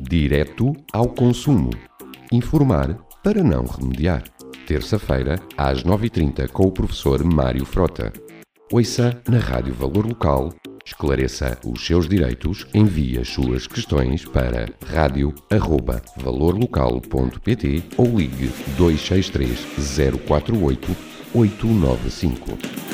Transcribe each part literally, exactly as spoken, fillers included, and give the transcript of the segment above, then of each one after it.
Direto ao consumo. Informar para não remediar. Terça-feira, às nove e trinta, com o professor Mário Frota. Ouça na Rádio Valor Local, esclareça os seus direitos, envie as suas questões para rádio arroba valor local ponto pt ou ligue dois seis três zero quatro oito oito nove cinco.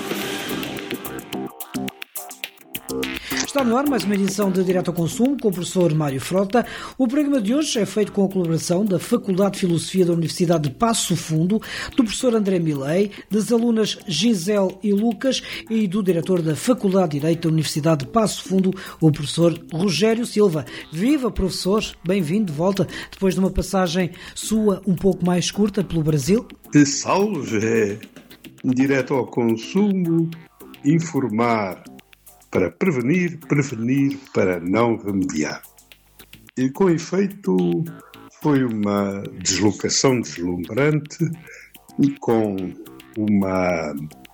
Está no ar mais uma edição de Direto ao Consumo com o professor Mário Frota. O programa de hoje é feito com a colaboração da Faculdade de Filosofia da Universidade de Passo Fundo, do professor André Milei, das alunas Gisele e Lucas e do diretor da Faculdade de Direito da Universidade de Passo Fundo, o professor Rogério Silva. Viva, professor! Bem-vindo de volta, depois de uma passagem sua um pouco mais curta pelo Brasil. Salve! Direto ao Consumo, informar para prevenir, prevenir para não remediar. E, com efeito, foi uma deslocação deslumbrante e com uma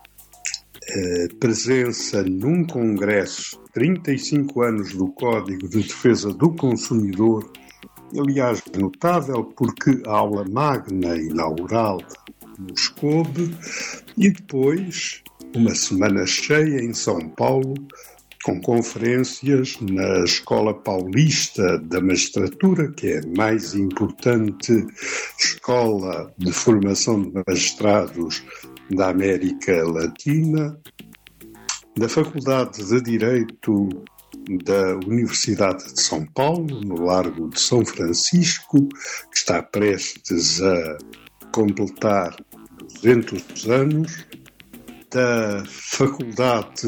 eh, presença num congresso, trinta e cinco anos do Código de Defesa do Consumidor, aliás, notável porque a aula magna inaugural nos coube, e depois uma semana cheia em São Paulo, com conferências na Escola Paulista da Magistratura, que é a mais importante escola de formação de magistrados da América Latina, da Faculdade de Direito da Universidade de São Paulo, no Largo de São Francisco, que está prestes a completar duzentos anos, da Faculdade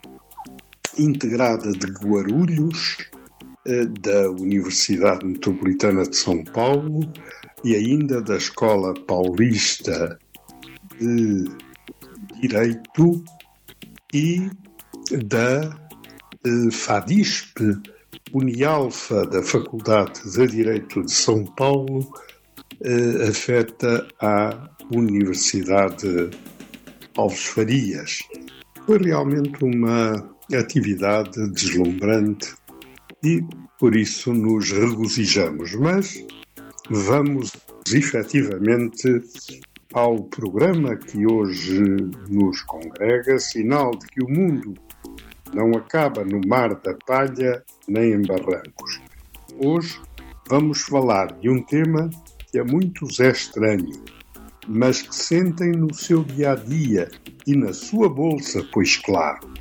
Integrada de Guarulhos, da Universidade Metropolitana de São Paulo e ainda da Escola Paulista de Direito e da FADISP, Unialfa da Faculdade de Direito de São Paulo, afeta à Universidade Alves Farias. Foi realmente uma atividade deslumbrante e, por isso, nos regozijamos. Mas vamos, efetivamente, ao programa que hoje nos congrega, sinal de que o mundo não acaba no mar da palha nem em barrancos. Hoje vamos falar de um tema que a muitos é estranho, mas que sentem no seu dia-a-dia e na sua bolsa, pois claro.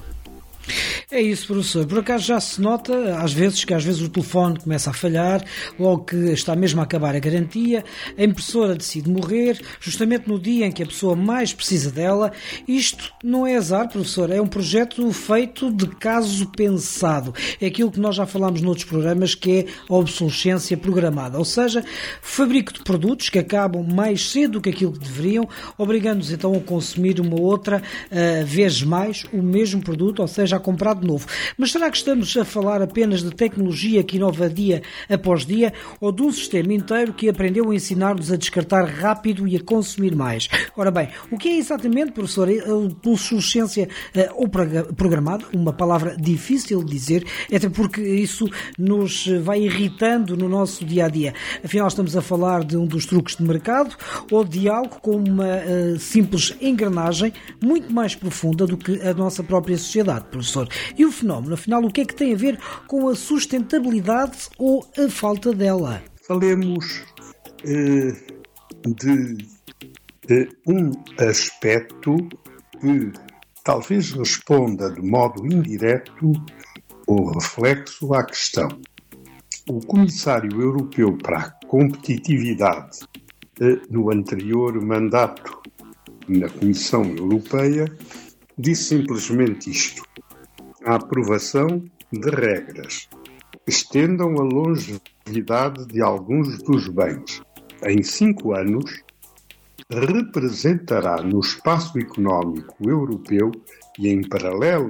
É isso, professor. Por acaso já se nota, às vezes, que às vezes o telefone começa a falhar, logo que está mesmo a acabar a garantia, a impressora decide morrer, justamente no dia em que a pessoa mais precisa dela. Isto não é azar, professor, é um projeto feito de caso pensado. É aquilo que nós já falámos noutros programas, que é a obsolescência programada. Ou seja, fabrico de produtos que acabam mais cedo do que aquilo que deveriam, obrigando-nos então a consumir uma outra uh, vez mais o mesmo produto, ou seja, a comprar de novo. Mas será que estamos a falar apenas de tecnologia que inova dia após dia ou de um sistema inteiro que aprendeu a ensinar-nos a descartar rápido e a consumir mais? Ora bem, o que é exatamente, professor, a obsolescência ou programada? Uma palavra difícil de dizer, até porque isso nos vai irritando no nosso dia-a-dia. Afinal, estamos a falar de um dos truques de mercado ou de algo com uma uh, simples engrenagem muito mais profunda do que a nossa própria sociedade, professor. E o fenómeno, afinal, o que é que tem a ver com a sustentabilidade ou a falta dela? Falemos eh, de eh, um aspecto que talvez responda de modo indireto ou reflexo à questão. O Comissário Europeu para a Competitividade, eh, no anterior mandato na Comissão Europeia, disse simplesmente isto: a aprovação de regras que estendam a longevidade de alguns dos bens em cinco anos representará no espaço económico europeu e, em paralelo,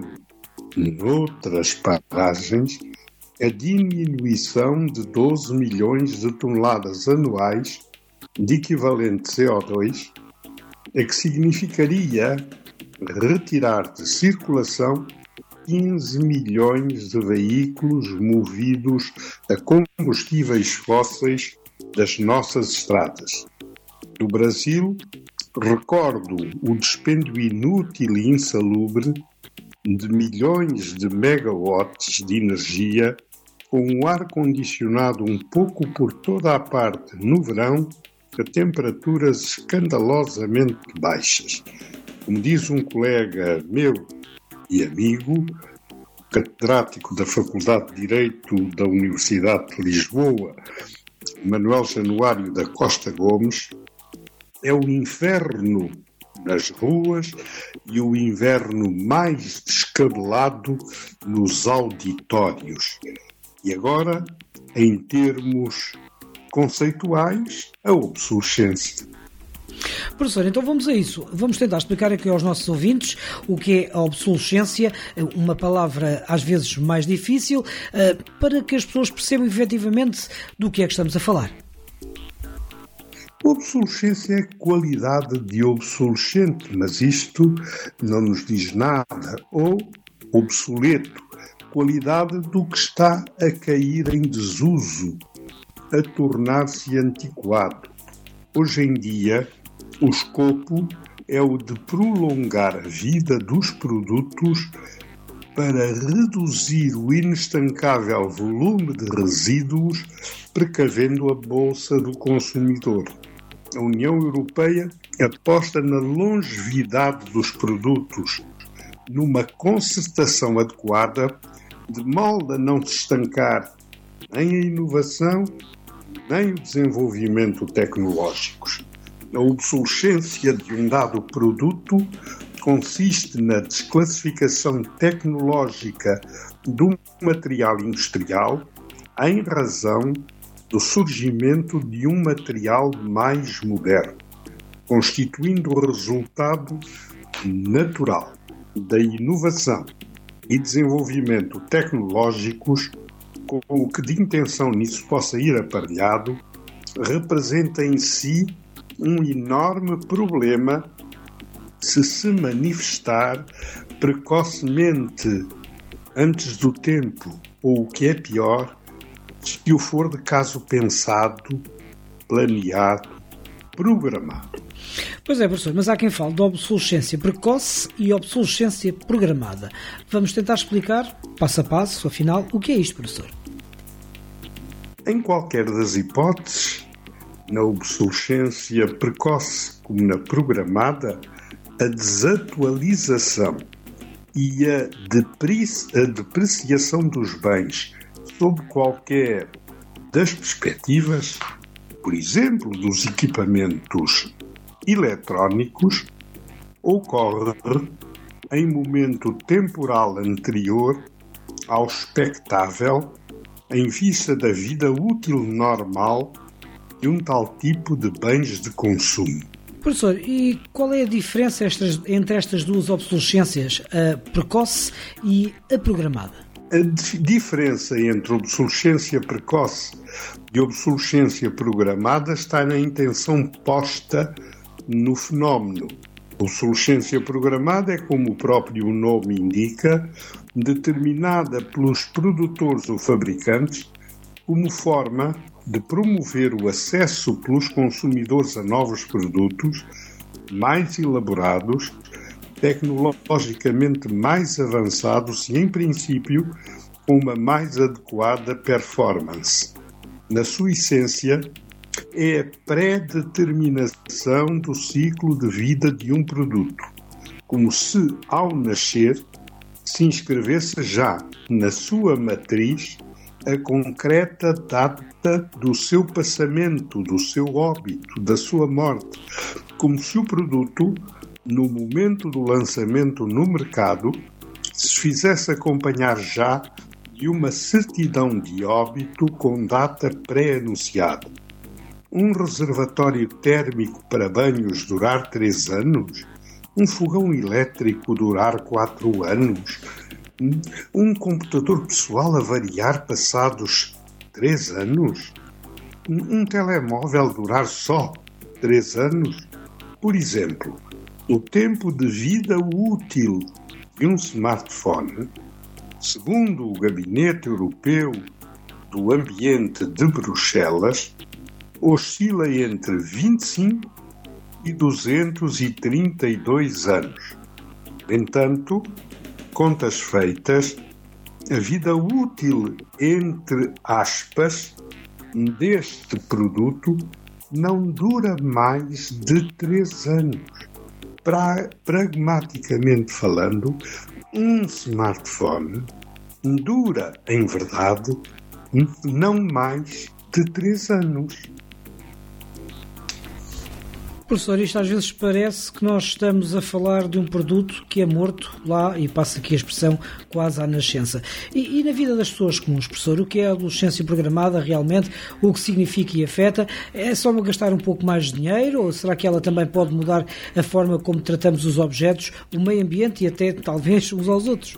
noutras paragens, a diminuição de doze milhões de toneladas anuais de equivalente C O dois, a que significaria retirar de circulação quinze milhões de veículos movidos a combustíveis fósseis das nossas estradas. No Brasil, recordo o dispêndio inútil e insalubre de milhões de megawatts de energia com o ar-condicionado um pouco por toda a parte no verão a temperaturas escandalosamente baixas. Como diz um colega meu e amigo, catedrático da Faculdade de Direito da Universidade de Lisboa, Manuel Januário da Costa Gomes, é o inferno nas ruas e o inverno mais descabelado nos auditórios. E agora, em termos conceituais, a obsolescência. Professor, então vamos a isso. Vamos tentar explicar aqui aos nossos ouvintes o que é a obsolescência, uma palavra às vezes mais difícil, para que as pessoas percebam efetivamente do que é que estamos a falar. Obsolescência é qualidade de obsolescente, mas isto não nos diz nada. Ou obsoleto, qualidade do que está a cair em desuso, a tornar-se antiquado. Hoje em dia, o escopo é o de prolongar a vida dos produtos para reduzir o inestancável volume de resíduos, precavendo a bolsa do consumidor. A União Europeia aposta na longevidade dos produtos, numa concertação adequada, de modo a não se estancar nem a inovação, nem o desenvolvimento tecnológicos. A obsolescência de um dado produto consiste na desclassificação tecnológica do material industrial em razão do surgimento de um material mais moderno, constituindo o resultado natural da inovação e desenvolvimento tecnológicos, com o que de intenção nisso possa ir aparelhado, representa em si um enorme problema se se manifestar precocemente antes do tempo, ou o que é pior, se o for de caso pensado, planeado, programado. Pois é, professor, mas há quem fale de obsolescência precoce e obsolescência programada. Vamos tentar explicar, passo a passo, afinal, o que é isto, professor? Em qualquer das hipóteses, na obsolescência precoce como na programada, a desatualização e a, depreci- a depreciação dos bens sob qualquer das perspectivas, por exemplo, dos equipamentos eletrónicos, ocorre em momento temporal anterior ao expectável em vista da vida útil normal de um tal tipo de bens de consumo. Professor, e qual é a diferença estas, entre estas duas obsolescências, a precoce e a programada? A dif- diferença entre obsolescência precoce e obsolescência programada está na intenção posta no fenómeno. Obsolescência programada é, como o próprio nome indica, determinada pelos produtores ou fabricantes como forma de promover o acesso pelos consumidores a novos produtos mais elaborados, tecnologicamente mais avançados e, em princípio, com uma mais adequada performance. Na sua essência, é a pré-determinação do ciclo de vida de um produto, como se, ao nascer, se inscrevesse já na sua matriz a concreta data do seu passamento, do seu óbito, da sua morte, como se o produto, no momento do lançamento no mercado, se fizesse acompanhar já de uma certidão de óbito com data pré-anunciada. Um reservatório térmico para banhos durar três anos? Um fogão elétrico durar quatro anos? Um computador pessoal avariar passados três anos? Um telemóvel durar só três anos? Por exemplo, o tempo de vida útil de um smartphone Segundo o Gabinete Europeu do Ambiente de Bruxelas, oscila entre vinte e cinco e duzentos e trinta e dois anos. No entanto, contas feitas, a vida útil, entre aspas, deste produto não dura mais de três anos. Pra, pragmaticamente falando, um smartphone dura, em verdade, não mais de três anos. Professor, isto às vezes parece que nós estamos a falar de um produto que é morto lá, e passa aqui a expressão, quase à nascença. E, e na vida das pessoas comuns, professor, o que é a adolescência programada realmente, o que significa e afeta? É só gastar um pouco mais de dinheiro, ou será que ela também pode mudar a forma como tratamos os objetos, o meio ambiente e até, talvez, uns aos outros?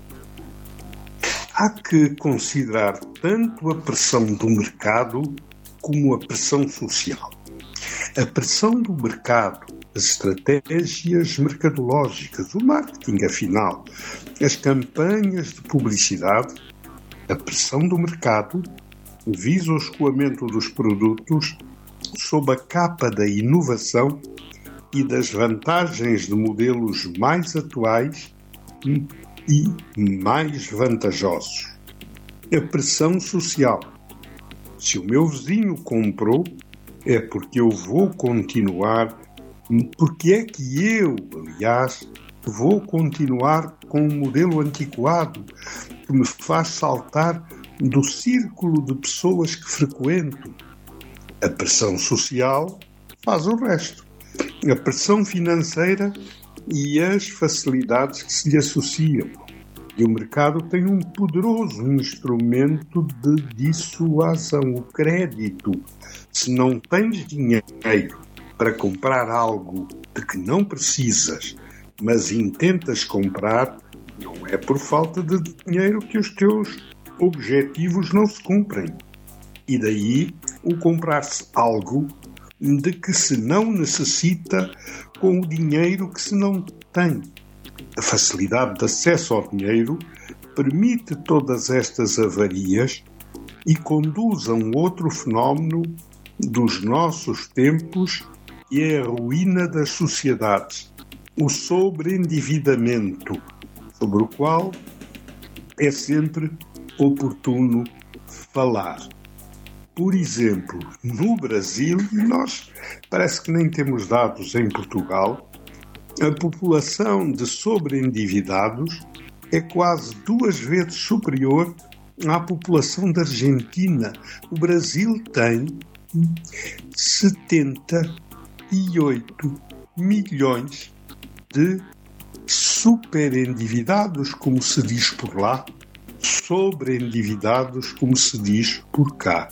Há que considerar tanto a pressão do mercado como a pressão social. A pressão do mercado, as estratégias mercadológicas, o marketing, afinal, as campanhas de publicidade, a pressão do mercado visa o escoamento dos produtos sob a capa da inovação e das vantagens de modelos mais atuais e mais vantajosos. A pressão social. Se o meu vizinho comprou, é porque eu vou continuar, porque é que eu, aliás, vou continuar com um modelo antiquado que me faz saltar do círculo de pessoas que frequento. A pressão social faz o resto. A pressão financeira e as facilidades que se lhe associam. E o mercado tem um poderoso instrumento de dissuasão, o crédito. Se não tens dinheiro para comprar algo de que não precisas, mas intentas comprar, não é por falta de dinheiro que os teus objetivos não se cumprem. E daí o comprar-se algo de que se não necessita com o dinheiro que se não tem. A facilidade de acesso ao dinheiro permite todas estas avarias e conduz a um outro fenómeno dos nossos tempos, que é a ruína das sociedades, o sobreendividamento, sobre o qual é sempre oportuno falar. Por exemplo, no Brasil, e nós parece que nem temos dados em Portugal, a população de sobreendividados é quase duas vezes superior à população da Argentina. O Brasil tem setenta e oito milhões de superendividados, como se diz por lá, sobreendividados, como se diz por cá.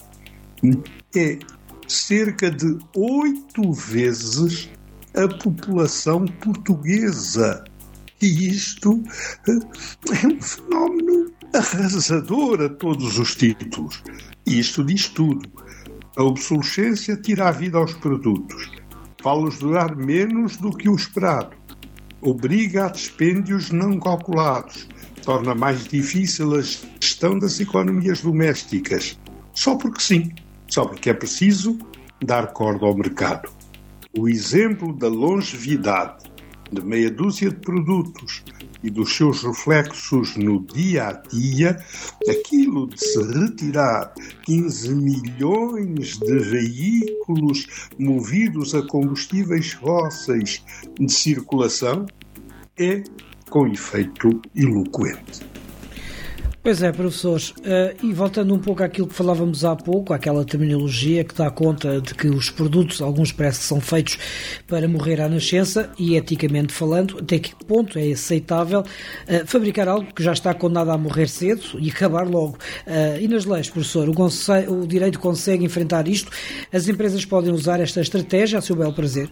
É cerca de oito vezes a população portuguesa. E isto é um fenómeno arrasador a todos os títulos. E isto diz tudo. A obsolescência tira a vida aos produtos, faz-los durar menos do que o esperado, obriga a dispêndios não calculados, torna mais difícil a gestão das economias domésticas, só porque sim, só porque é preciso dar corda ao mercado. O exemplo da longevidade de meia dúzia de produtos e dos seus reflexos no dia a dia, aquilo de se retirar quinze milhões de veículos movidos a combustíveis fósseis de circulação, é com efeito eloquente. Pois é, professores, uh, e voltando um pouco àquilo que falávamos há pouco, àquela terminologia que dá conta de que os produtos, alguns parece que são feitos para morrer à nascença, e eticamente falando, até que ponto é aceitável uh, fabricar algo que já está condenado a morrer cedo e acabar logo. Uh, e nas leis, professor, o, conce- o direito consegue enfrentar isto? As empresas podem usar esta estratégia a seu bel prazer?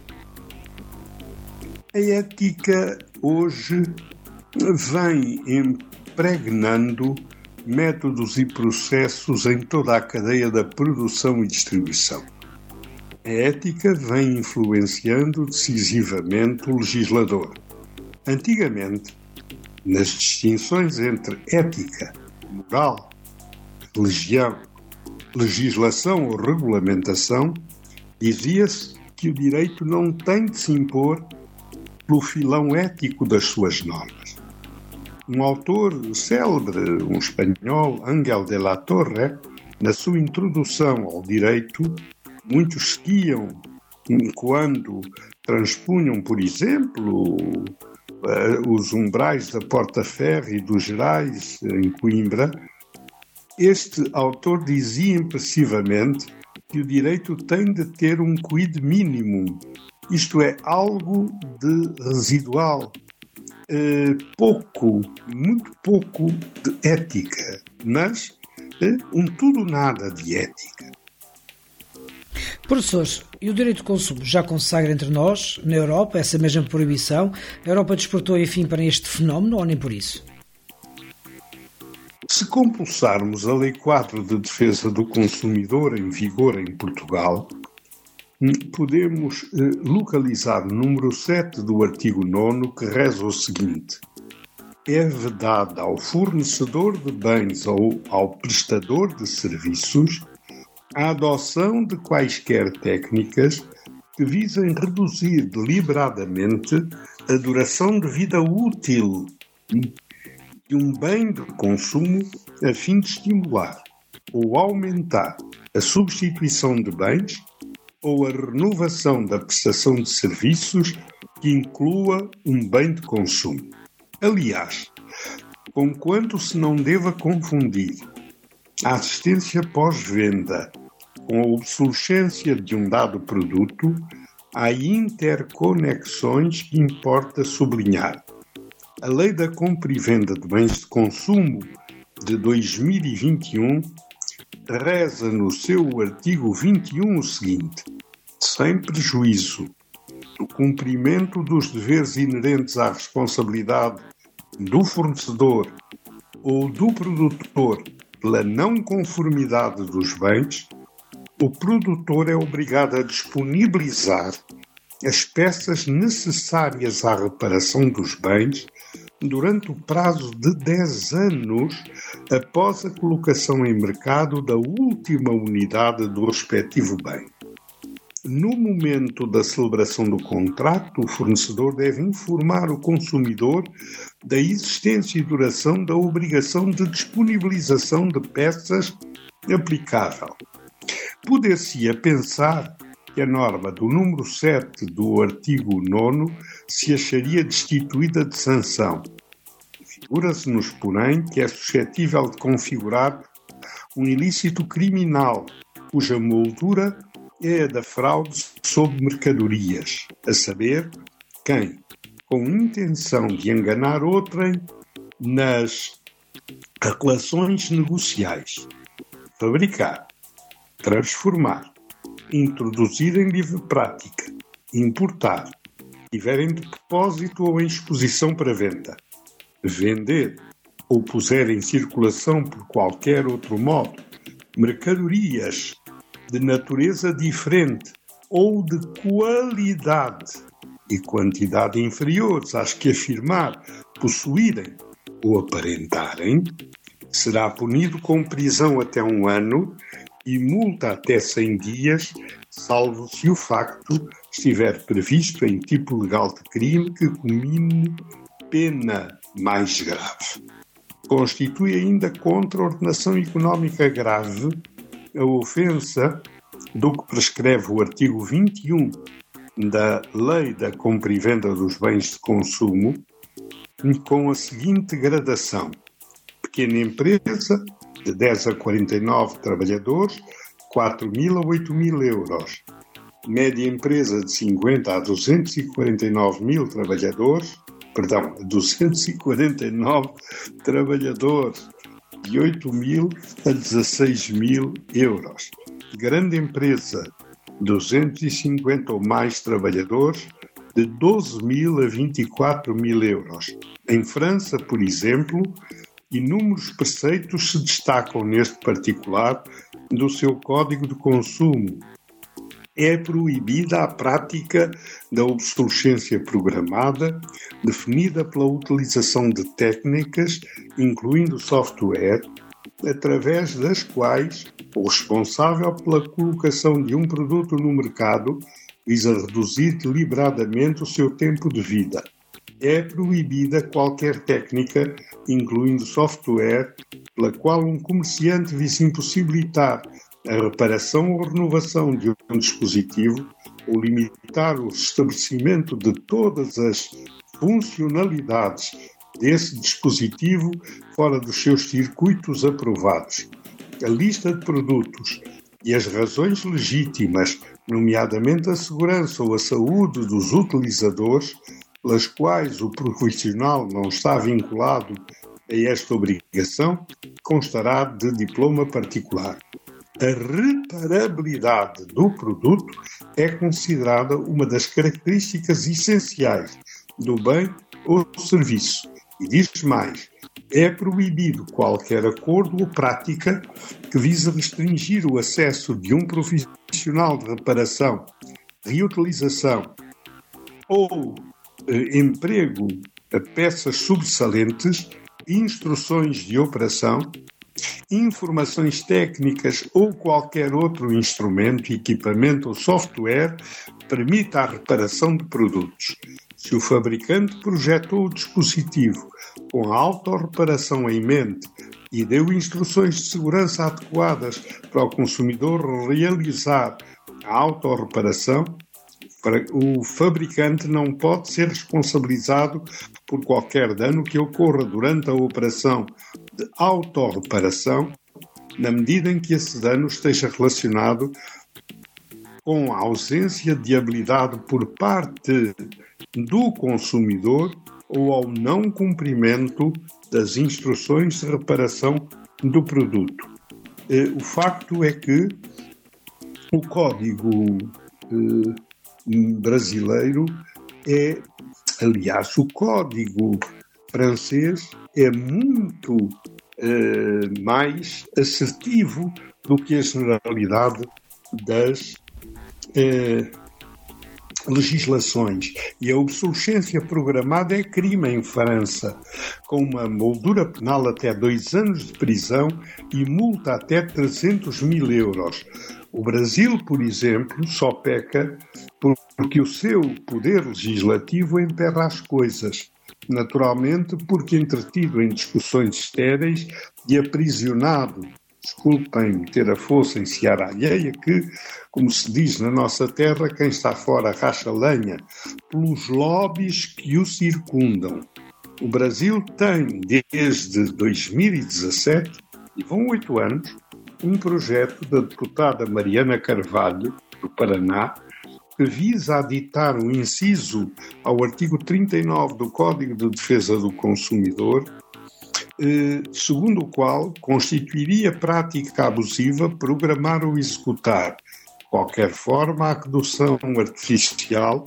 A ética hoje vem impregnando métodos e processos em toda a cadeia da produção e distribuição. A ética vem influenciando decisivamente o legislador. Antigamente, nas distinções entre ética, moral, religião, legislação ou regulamentação, dizia-se que o direito não tem de se impor pelo filão ético das suas normas. Um autor célebre, um espanhol, Ángel de la Torre, na sua introdução ao direito, muitos seguiam quando transpunham, por exemplo, os umbrais da Porta Ferry dos Gerais, em Coimbra. Este autor dizia impressivamente que o direito tem de ter um quid mínimo, isto é, algo de residual, eh, pouco, muito pouco de ética, mas eh, um tudo nada de ética. Professores, e o direito de consumo já consagra entre nós, na Europa, essa mesma proibição? A Europa despertou, enfim, para este fenómeno ou nem por isso? Se compulsarmos a Lei quatro de Defesa do Consumidor em vigor em Portugal, podemos eh, localizar o número sete do artigo nono, que reza o seguinte: é vedado ao fornecedor de bens ou ao prestador de serviços a adoção de quaisquer técnicas que visem reduzir deliberadamente a duração de vida útil de um bem de consumo a fim de estimular ou aumentar a substituição de bens ou a renovação da prestação de serviços que inclua um bem de consumo. Aliás, conquanto se não deva confundir a assistência pós-venda com a obsolescência de um dado produto, há interconexões que importa sublinhar. A Lei da Compra e Venda de Bens de Consumo de dois mil e vinte e um reza no seu artigo vinte e um o seguinte: sem prejuízo do cumprimento dos deveres inerentes à responsabilidade do fornecedor ou do produtor pela não conformidade dos bens, o produtor é obrigado a disponibilizar as peças necessárias à reparação dos bens durante o prazo de dez anos após a colocação em mercado da última unidade do respectivo bem. No momento da celebração do contrato, o fornecedor deve informar o consumidor da existência e duração da obrigação de disponibilização de peças aplicável. Poder-se-ia pensar que a norma do número sete do artigo nono se acharia destituída de sanção. Figura-se-nos, porém, que é suscetível de configurar um ilícito criminal, cuja moldura é a da fraude sobre mercadorias, a saber, quem, com intenção de enganar outrem nas relações negociais, fabricar, transformar, introduzir em livre prática, importar, tiver em depósito ou em exposição para venda, vender ou puser em circulação por qualquer outro modo mercadorias de natureza diferente ou de qualidade e quantidade inferiores às que afirmar possuírem ou aparentarem, será punido com prisão até um ano e multa até cem dias, salvo se o facto estiver previsto em tipo legal de crime que comine pena mais grave. Constitui ainda contra a ordenação económica grave a ofensa do que prescreve o artigo vinte e um da Lei da Compra e Venda dos Bens de Consumo, com a seguinte gradação: pequena empresa, de dez a quarenta e nove trabalhadores, quatro mil a oito mil euros. Média empresa de cinquenta a duzentos e quarenta e nove mil trabalhadores, perdão, duzentos e quarenta e nove trabalhadores, de oito mil a dezesseis mil euros. Grande empresa, duzentos e cinquenta ou mais trabalhadores, de doze mil a vinte e quatro mil euros. Em França, por exemplo, inúmeros preceitos se destacam neste particular do seu Código de Consumo. É proibida a prática da obsolescência programada, definida pela utilização de técnicas, incluindo software, através das quais o responsável pela colocação de um produto no mercado visa reduzir deliberadamente o seu tempo de vida. É proibida qualquer técnica, incluindo software, pela qual um comerciante visa impossibilitar a reparação ou renovação de um dispositivo ou limitar o estabelecimento de todas as funcionalidades desse dispositivo fora dos seus circuitos aprovados. A lista de produtos e as razões legítimas, nomeadamente a segurança ou a saúde dos utilizadores, pelas quais o profissional não está vinculado a esta obrigação, constará de diploma particular. A reparabilidade do produto é considerada uma das características essenciais do bem ou serviço. E diz mais, é proibido qualquer acordo ou prática que vise restringir o acesso de um profissional de reparação, reutilização ou eh, emprego a peças subsalentes, instruções de operação, informações técnicas ou qualquer outro instrumento, equipamento ou software permita a reparação de produtos. Se o fabricante projetou o dispositivo com a autorreparação em mente e deu instruções de segurança adequadas para o consumidor realizar a autorreparação, o fabricante não pode ser responsabilizado por qualquer dano que ocorra durante a operação de autorreparação, na medida em que esse dano esteja relacionado com a ausência de habilidade por parte do consumidor ou ao não cumprimento das instruções de reparação do produto. O facto é que o Código brasileiro é, aliás, o Código francês é muito uh, mais assertivo do que a generalidade das uh, legislações. E a obsolescência programada é crime em França, com uma moldura penal até dois anos de prisão e multa até trezentos mil euros. O Brasil, por exemplo, só peca porque o seu poder legislativo emperra as coisas. Naturalmente, porque entretido em discussões estéreis e aprisionado, desculpem ter a força em seara alheia, que, como se diz na nossa terra, quem está fora racha lenha, pelos lobbies que o circundam. O Brasil tem, desde dois mil e dezassete, e vão oito anos, um projeto da deputada Mariana Carvalho, do Paraná, que visa aditar um inciso ao artigo trinta e nove do Código de Defesa do Consumidor, eh, segundo o qual constituiria prática abusiva programar ou executar, de qualquer forma, a redução artificial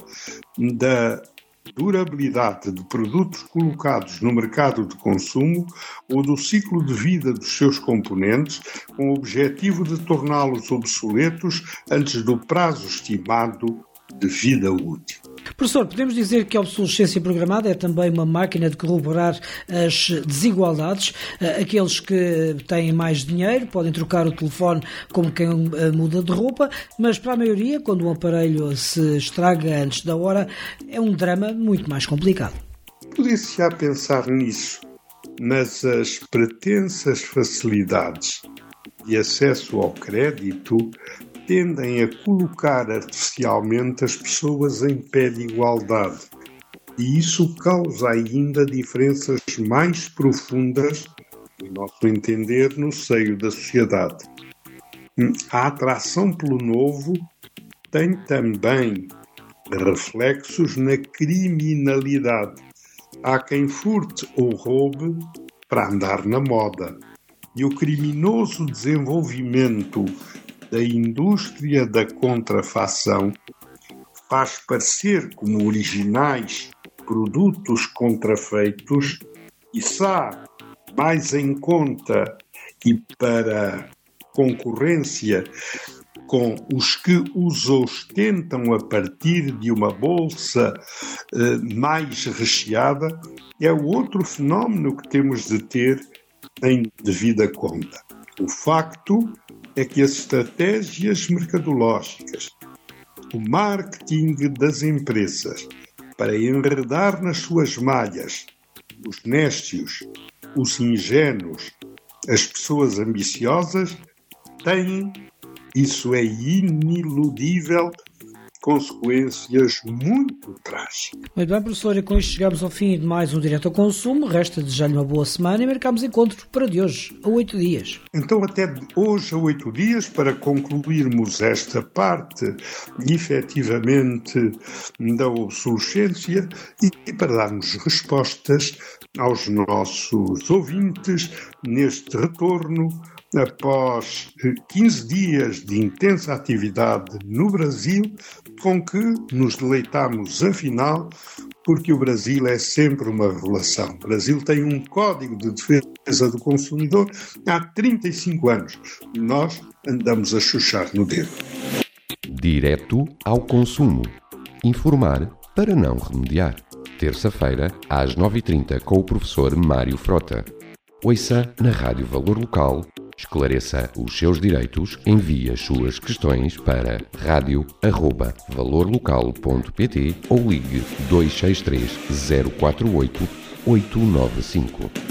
da durabilidade de produtos colocados no mercado de consumo ou do ciclo de vida dos seus componentes, com o objetivo de torná-los obsoletos antes do prazo estimado de vida útil. Professor, podemos dizer que a obsolescência programada é também uma máquina de corroborar as desigualdades. Aqueles que têm mais dinheiro podem trocar o telefone como quem muda de roupa, mas para a maioria, quando um aparelho se estraga antes da hora, é um drama muito mais complicado. Podia-se já pensar nisso, mas as pretensas facilidades de acesso ao crédito tendem a colocar artificialmente as pessoas em pé de igualdade. E isso causa ainda diferenças mais profundas, no nosso entender, no seio da sociedade. A atração pelo novo tem também reflexos na criminalidade. Há quem furte ou roube para andar na moda. E o criminoso desenvolvimento da indústria da contrafação faz parecer como originais produtos contrafeitos e está mais em conta e para concorrência com os que os ostentam a partir de uma bolsa eh, mais recheada, é o outro fenómeno que temos de ter em devida conta. O facto é que as estratégias mercadológicas, o marketing das empresas para enredar nas suas malhas os néstios, os ingênuos, as pessoas ambiciosas, têm, isso é iniludível, consequências muito trágicas. Muito bem, professor, e com isto chegamos ao fim de mais um Direto ao Consumo. Resta desejar-lhe uma boa semana e marcamos encontro para de hoje, a oito dias. Então, até hoje, a oito dias, para concluirmos esta parte, efetivamente, da obsolescência e para darmos respostas aos nossos ouvintes neste retorno após quinze dias de intensa atividade no Brasil, com que nos deleitamos afinal, porque o Brasil é sempre uma revelação. O Brasil tem um Código de Defesa do Consumidor há trinta e cinco anos. Nós andamos a chuchar no dedo. Direto ao consumo. Informar para não remediar. Terça-feira, às nove e trinta, com o professor Mário Frota. Ouça na Rádio Valor Local. Esclareça os seus direitos, envie as suas questões para rádio arroba valor local ponto pt ou ligue dois seis três zero quatro oito oito nove cinco.